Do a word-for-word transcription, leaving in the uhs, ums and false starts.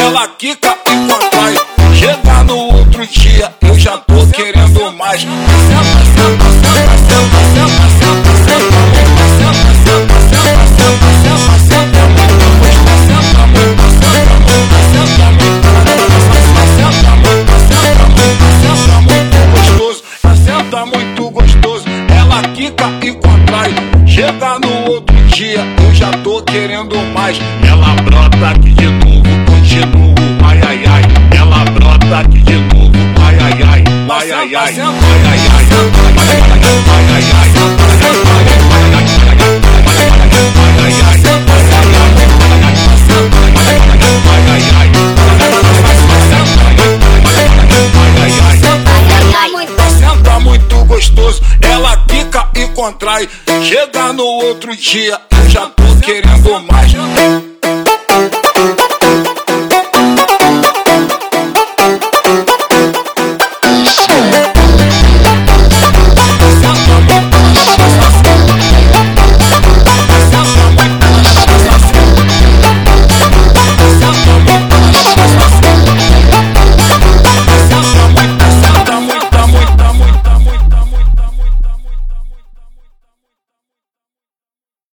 ela quica e contrai. Chega no outro dia, eu já tô querendo mais. Senta, senta, senta, senta, senta, senta, senta, senta, senta, senta, senta, senta, senta, muito gostoso. Senta muito, senta muito, senta muito, senta muito, senta muito, senta muito gostoso. Senta muito gostoso, ela quica e contrai. Chega no outro dia, eu já tô querendo mais. Ela brota aqui de novo, continuo, ai ai ai. Ela brota aqui de novo, ai ai ai, ai ai ai, ai ai ai, ai ai ai, senta muito gostoso, ela quica e contrai. Chega no outro dia, eu já tô querendo mais.